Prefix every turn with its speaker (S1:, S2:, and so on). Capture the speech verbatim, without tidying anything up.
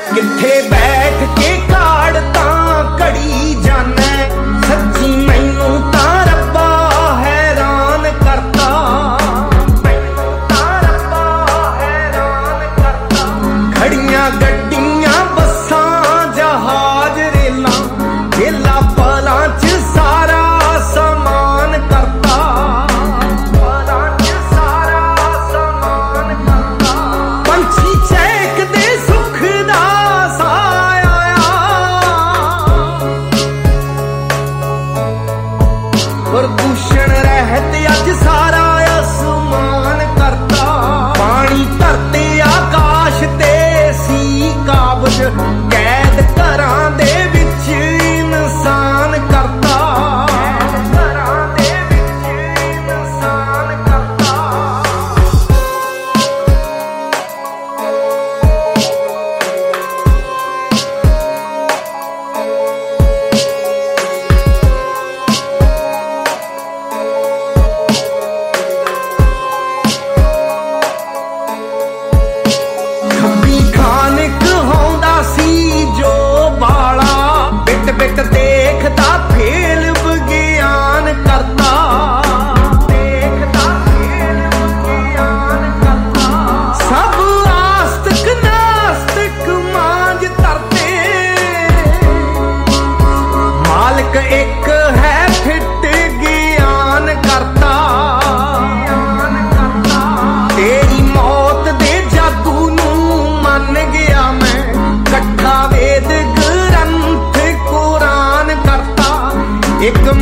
S1: किथे बैठ के काढ़ता घड़ी जाना सच्ची मैनू तां रब्बा हैरान करता मैनू तां रब्बा हैरान करता घड़ियां गड्डियां बसां जहाज रेलां वेला पलां च सारा समान करता पलां च सारा समान करता पंछी चहकदे सुख दा प्रदूषण रहत अज सारा आसमान करता पानी धरते आकाश ते सी काबज कैद घरां दे विच इंसान करता घरां दे विच इंसान करता बिट देखदा फेल विज्ञान करता देखदा फेल विज्ञान करता सब आस्तिक नास्तिक मांझ तरते मालिक एक है फिट ज्ञान करता तेरी मौत दे जादू नू मन गया मैं कट्ठा वेद एक